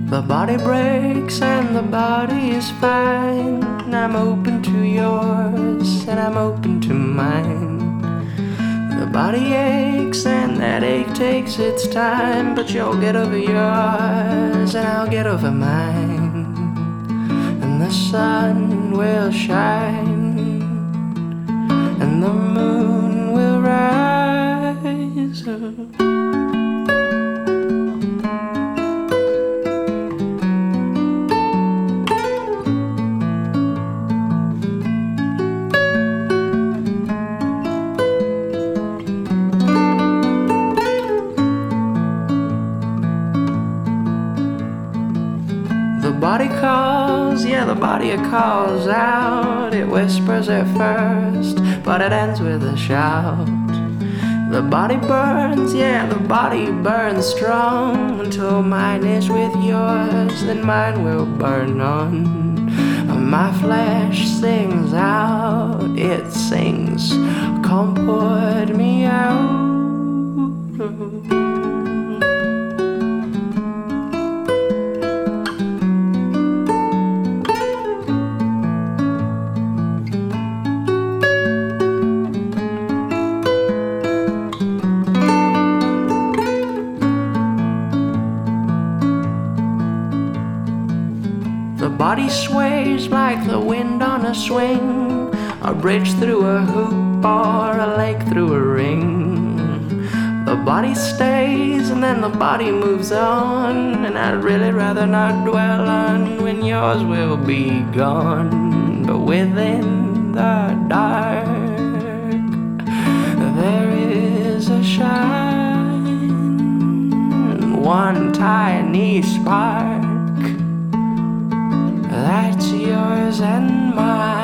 The body breaks and the body is fine. I'm open to yours and I'm open to mine. The body aches and that ache takes its time, but you'll get over yours and I'll get over mine. And the sun will shine and the moon will rise up. The body calls, yeah, the body calls out. It whispers at first, but it ends with a shout. The body burns, yeah, the body burns strong. Until mine is with yours, then mine will burn on. My flesh sings out, it sings, come put me out. The body sways like the wind on a swing, a bridge through a hoop or a lake through a ring. The body stays and then the body moves on, and I'd really rather not dwell on when yours will be gone. But within the dark there is a shine, one tiny spark that's yours and mine.